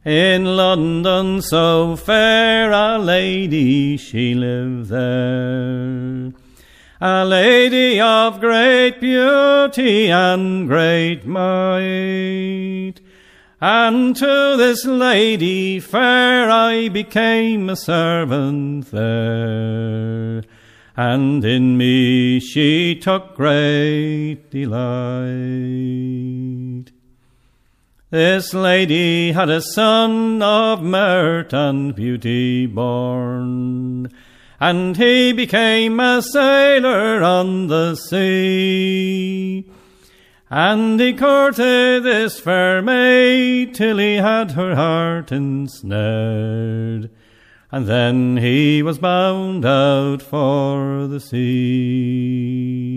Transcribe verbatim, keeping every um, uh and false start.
In London so fair a lady she lived there, a lady of great beauty and great might. And to this lady fair I became a servant there, and in me she took great delight. This lady had a son of mirth and beauty born, and he became a sailor on the sea. And he courted this fair maid till he had her heart ensnared, and then he was bound out for the sea.